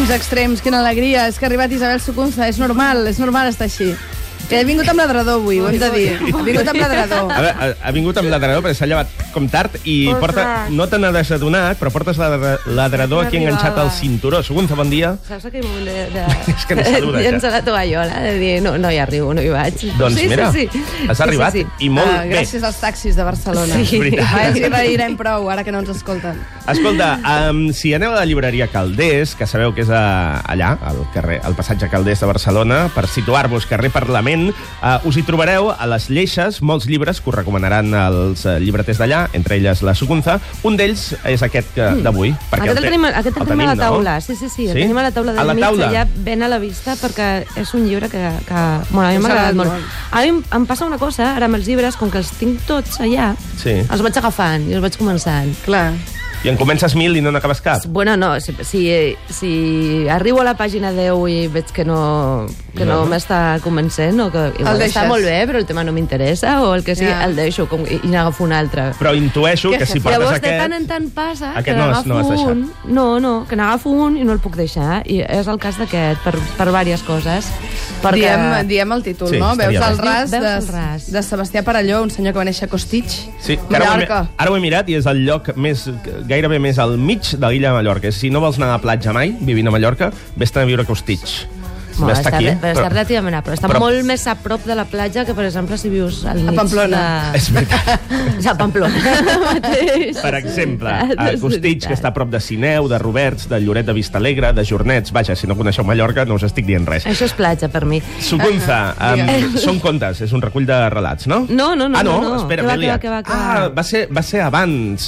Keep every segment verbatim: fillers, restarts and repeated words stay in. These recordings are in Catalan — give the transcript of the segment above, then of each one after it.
Quins extrems, quina alegria. És que ha arribat Isabel Sucunza. És normal, és normal estar així. Que ha vingut amb ladrador avui, ho hem de dir. Ha vingut amb ladrador. Ha, ha, ha vingut amb ladrador perquè s'ha llevat com tard i porta, no te n'ha desadonat, però portes ladrador aquí enganxat al cinturó. Sucunza, bon dia. Saps aquell moment de... de... És que no saluda, ja. Llença la tovallola, de dir, no, no hi arribo, no hi vaig. Doncs sí, mira, sí, sí. has arribat sí, sí, sí. i molt uh, bé. Gràcies als taxis de Barcelona. Sí. Ah, ens hi reirem prou, ara que no ens escolten. Escolta, um, si aneu a la llibreria Calders, que sabeu que és a, allà, al, carrer, al passatge Calders de Barcelona, per situar-vos, carrer Parlament, uh, us hi trobareu a les lleixes molts llibres que us recomanaran els uh, llibreters d'allà, entre elles la Sucunza. Un d'ells és aquest uh, d'avui. Aquest el, el tenim, aquest el tenim a la taula, no? sí, sí, sí, el sí? tenim a la taula del mig, allà ben a la vista, perquè és un llibre que, que bueno, a mi m'ha agradat molt. molt. A mi em passa una cosa, ara amb els llibres, com que els tinc tots allà, sí. els vaig agafant i els vaig començant. Clar. I en comences mil i no n'acabes cap? Bueno, no, si, si, si arribo a la pàgina deu i veig que no, que no, no m'està convencent, o que igual està molt bé, però el tema no m'interessa, o el que sigui, yeah. el deixo com, i, i n'agafo un altre. Però intueixo que, que si portes llavors, aquest... Llavors, de tant en tant passa aquest que no n'agafo no un... No, no, que n'agafo un i no el puc deixar. I és el cas d'aquest, per, per diverses coses. Perquè... Diem, diem el títol, sí, no? Veus el ras, Veus de, el ras de Sebastià Parelló, un senyor que va néixer a Costitx, sí, Mallorca. Ara ho he mirat i és el lloc més, gairebé més al mig de l'illa de Mallorca. Si no vols anar a la platja mai, vivint a Mallorca, vés-te'n a viure a Costitx. Bueno, està, aquí, però, però està relativament a prop. Està però... molt més a prop de la platja que, per exemple, si vius al mig a Pamplona. De... És veritat. És a Pamplona. Per exemple, a Costitx, que està a prop de Sineu, de Roberts, de Lloret de Vistalegre, de Jornets. Vaja, si no coneixeu Mallorca, no us estic dient res. Això és platja, per mi. Sucunza, um, són contes, és un recull de relats, no? No, no, no. Ah, no? no, no. Espera, va, Amelia. Que va, que va, que ah, va ser, va ser abans.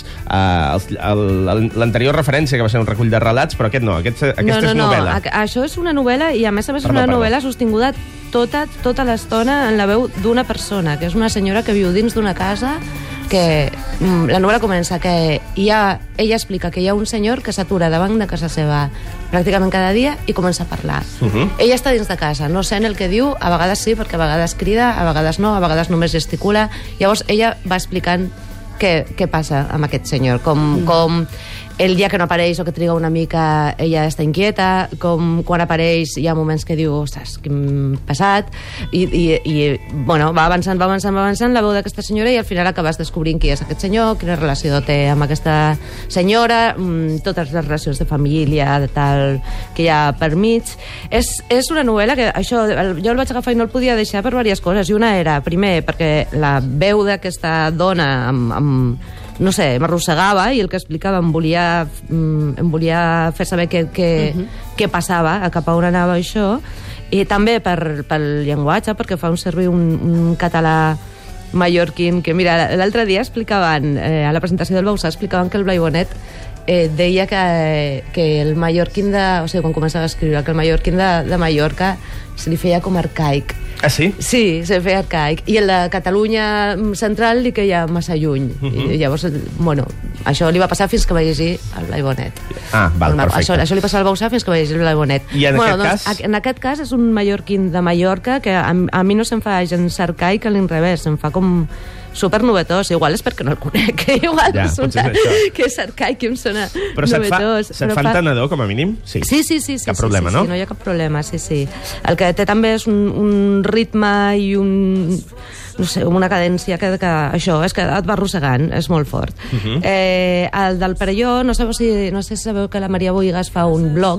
Uh, L'anterior referència, que va ser un recull de relats, però aquest no, aquest, aquesta no, no, és novel·la. No, això és una novel·la, i a més a més és perdó, una perdó. novel·la sostinguda tota, tota l'estona en la veu d'una persona, que és una senyora que viu dins d'una casa, que la novel·la comença que hi ha, ella explica que hi ha un senyor que s'atura davant de casa seva pràcticament cada dia i comença a parlar. Uh -huh. Ella està dins de casa, no sent el que diu, a vegades sí, perquè a vegades crida, a vegades no, a vegades només gesticula. Llavors ella va explicant què, què passa amb aquest senyor, com... Mm. com el dia que no apareix o que triga una mica ella està inquieta, com quan apareix hi ha moments que diu, ostres, què m'ha passat, i, i, i bueno, va avançant, va avançant, va avançant la veu d'aquesta senyora i al final acabes descobrint qui és aquest senyor, quina relació té amb aquesta senyora, mmm, totes les relacions de família, de tal, que hi ha per mig. És, és una novel·la que això, el, jo el vaig agafar i no el podia deixar per diverses coses, i una era, primer, perquè la veu d'aquesta dona amb, amb no sé, m'arrossegava i el que explicava em volia, em volia fer saber què, què, uh -huh. què passava, cap a on anava això, i també per, pel llenguatge, perquè fa un servir un, un català mallorquín, que mira, l'altre dia explicaven, eh, a la presentació del Bausà, explicaven que el Blai Bonet eh, deia que, que el mallorquín de... O sigui, quan començava a escriure, que el mallorquín de, de Mallorca se li feia com arcaic. Ah, sí? Sí, se feia arcaic. I el de Catalunya central li queia massa lluny. Uh -huh. I llavors, bueno, això li va passar fins que va llegir el Blai Bonet. Ah, val, bueno, perfecte. Això, això li passava al Bausà fins que va llegir el Blai Bonet. I en bueno, aquest doncs, cas? En aquest cas és un mallorquín de Mallorca que a, a mi no se'm fa gens arcaic a l'inrevés, se'm fa com super novetós. Igual és perquè no el conec, igual ja, sona que és arcaic i em sona però novetós. Se't fa, se't fa entenedor, com a mínim? Sí, sí, sí. sí, sí cap sí, problema, sí, no? Sí, no hi ha cap problema, sí, sí. El que té també és un, un ritme i un... no sé, una cadència que, que això, és que et va arrossegant, és molt fort. Uh -huh. eh, el del Perelló, no sé si, no sé si sabeu que la Maria Boigas fa un blog,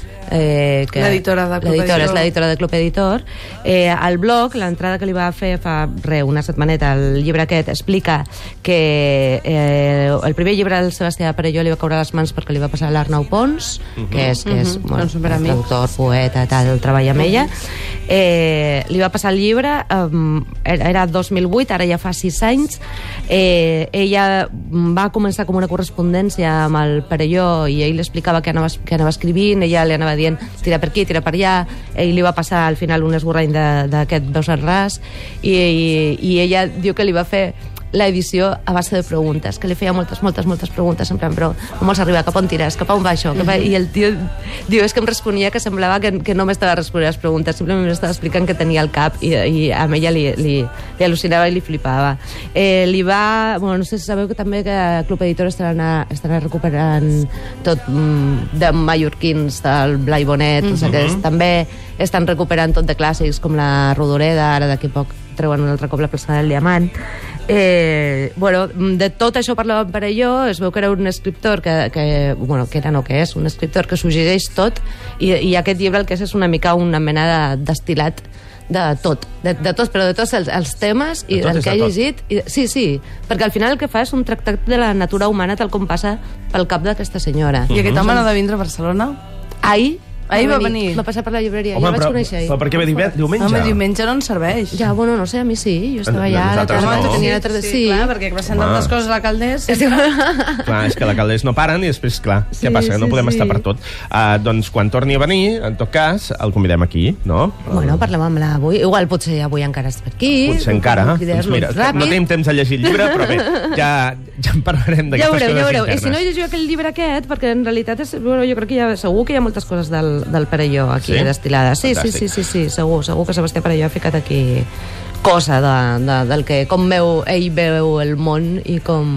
Eh, l'editora de Club Editor. És l'editora de Club Editor. Eh, al blog, l'entrada que li va fer fa re, una setmaneta, el llibre aquest, explica que eh, el primer llibre del Sebastià Parelló li va caure a les mans perquè li va passar l'Arnau Pons, uh -huh. que és, que és uh -huh. bueno, traductor, poeta, tal, treballa amb ella. Eh, li va passar el llibre, eh, era dos mil vuit, ara ja fa sis anys. Eh, ella va començar com una correspondència amb el Parelló i ell li explicava què anava, què anava escrivint, ella li anava dient tira per aquí, tira per allà, ell li va passar al final un esborrany d'aquest Veus en ras i, i, i ella diu que li va fer l'edició a base de preguntes, que li feia moltes, moltes, moltes preguntes, en plan, però com vols arribar, cap on tires, cap on va això? Cap a... I el tio diu, és que em responia que semblava que, que no m'estava responent les preguntes, simplement m'estava explicant que tenia al cap i, i a ella li, li, li al·lucinava i li flipava. Eh, li va... Bueno, no sé si sabeu que també que Club Editor estarà, estarà recuperant tot mm, de mallorquins, del Blai Bonet, mm-hmm. o sigui que també estan recuperant tot de clàssics com la Rodoreda, ara d'aquí poc treuen un altre cop la plaça del Diamant. Eh, bueno, de tot això parlàvem per allò, es veu que era un escriptor que, que, bueno, que era no que és, un escriptor que suggereix tot i, i aquest llibre el que és és una mica una mena de destil·lat de tot, de, de tots, però de tots els, els temes i del que ha llegit. I, sí, sí, perquè al final el que fa és un tractat de la natura humana tal com passa pel cap d'aquesta senyora. I aquest home no ha de vindre a Barcelona? Ahir Ahir va venir. Va passar per la llibreria. Home, jo vaig però, conèixer ahir. però per què ve diumenge? Home, diumenge no ens serveix. Ja, bueno, no sé, a mi sí. Jo estava allà. Nosaltres la no. tenia Sí, sí, sí, clar, perquè passen tantes coses a la Caldés. Clar, és que la Caldés no paren i després, clar, Sí, què passa? Que no sí, podem sí. estar per tot. Uh, doncs quan torni a venir, en tot cas, el convidem aquí, no? Bueno, parlem amb la avui. Igual potser avui encara és per aquí. Potser encara. Doncs mira, ràpid. no tenim temps de llegir el llibre, però bé, ja, ja en parlarem Ja d'aquestes veureu, coses ja veureu. I si no internes. llegiu aquell llibre aquest, perquè en realitat és, bueno, jo crec que hi ha, segur que hi ha moltes coses del, del Perelló aquí Sí? destil·lades. Sí, sí, sí, sí, sí, segur, segur que Sebastià Perelló ha ficat aquí cosa de, de, del que, com veu, ell veu el món i com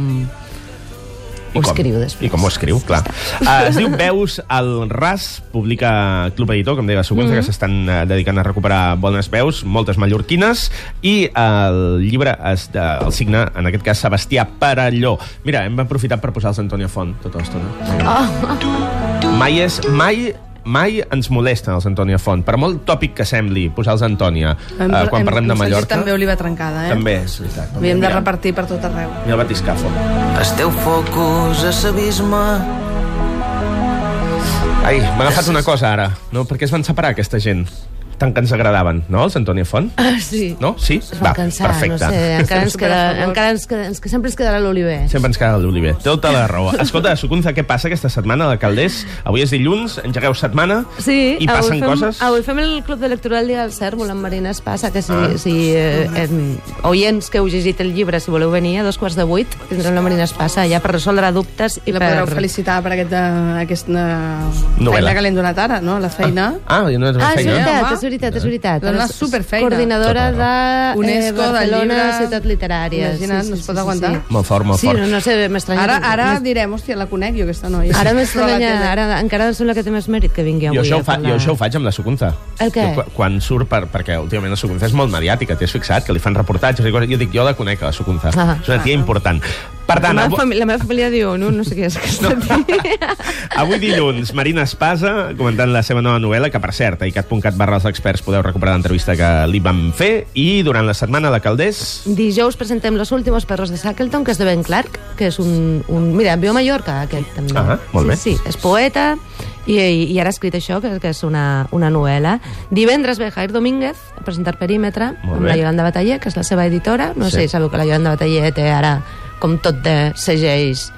I ho com, escriu després. I com ho escriu, clar. Uh, es diu Veus al ras, publica Club Editor, com deia la Sugunza, mm -hmm. que s'estan uh, dedicant a recuperar bones veus, moltes mallorquines, i uh, el llibre es, uh, el signa, en aquest cas, Sebastià Perelló. Mira, hem aprofitat per posar els Antònia Font tota l'estona. Oh. Mai és... Mai mai ens molesten els Antònia Font. Per molt tòpic que sembli posar els Antònia uh, quan parlem de Mallorca... També oliva trencada, eh? També, és veritat. Havíem de repartir per tot arreu. Mira el batiscafo. Esteu focus a l'abisme. Ai, m'ha agafat una cosa ara. No? Per què es van separar aquesta gent? Tant que ens agradaven, no, els Antònia Font? Ah, sí. No? Sí? Es van cansar, perfecte. no sé, encara ens queda, encara ens queda, ens, que sempre ens quedarà l'Oliver. Sempre ens queda l'Oliver. Tota la raó. Escolta, Sucunza, què passa aquesta setmana a la Caldés? Avui és dilluns, engegueu setmana Sí, i passen fem, coses? Avui fem el Club de Lectura del Dia del Cèrvol amb Marina Espasa, que si, Ah. si eh, eh, oients que heu llegit el llibre, si voleu venir a dos quarts de vuit, tindrem la Marina Espasa allà per resoldre dubtes i I la per... podreu felicitar per aquesta, aquesta Novel·la. feina que li hem donat ara, no? La feina. Ah, ah, no és una Ah, és feina. veritat, home. és veritat, és veritat. Dona superfeina. Coordinadora de UNESCO, eh, del Barcelona, llibre. Ciutat Literària. Imagina't, no es pot aguantar. Molt fort, molt Sí, fort. no, no sé, m'estranya. Ara, ara direm, hòstia, la conec jo, aquesta noia. Ara Però la m'estranya, té- ara encara em sembla que té més mèrit que vingui Jo avui això, ho a fa, parlar. jo això ho faig amb la Sucunza. El què? Jo, quan surt, per, perquè últimament la Sucunza és molt mediàtica, t'has fixat, que li fan reportatges i coses. Jo dic, jo la conec, la Sucunza. Ah. És una tia important. Per La tant, meva, avui, família, la meva família diu, no, no sé què és aquesta tia. avui dilluns, Marina Espasa comentant la seva nova novel·la, que per cert, a icat punt cat barra els experts podeu recuperar l'entrevista que li vam fer, i durant la setmana a la Caldés... Dijous presentem Los últimos perros de Shackleton, que és de Ben Clark, que és un... un mira, viu a Mallorca, aquest, també. Ah, molt bé. Sí, sí, és poeta, i, i ara ha escrit això, que, que és una, una novel·la. Divendres ve Jair Domínguez a presentar Perímetre, Molt amb bé. la Yolanda Bataller, que és la seva editora. No Sí. sé si sabeu que la Yolanda Bataller té ara, com tot de segells,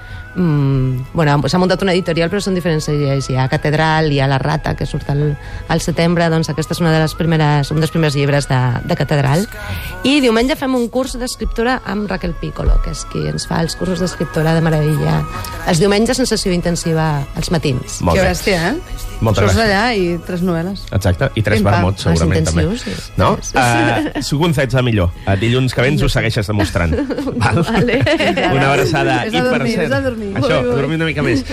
Mm, bueno, s'ha muntat una editorial, però són diferents segells. Hi ha Catedral, hi ha La Rata, que surt al, al setembre. Doncs aquesta és una de les primeres, un dels primers llibres de, de Catedral. I diumenge fem un curs d'escriptura amb Raquel Piccolo, que és qui ens fa els cursos d'escriptura de meravella. Els diumenges, sensació intensiva als matins. Molt Que bé. bèstia, eh? Moltes Surts gràcies. allà i tres novel·les. Exacte, i tres Pim-pam. vermuts, segurament, Els també. intensius, sí. No? Sí. Uh, Sugunza, ets la millor. Uh, dilluns que vens ho segueixes demostrant. Val? Vale. Una abraçada. Vés a I, per dormir, cert, vés a dormir. Això, Ui, ui. dormir una mica més.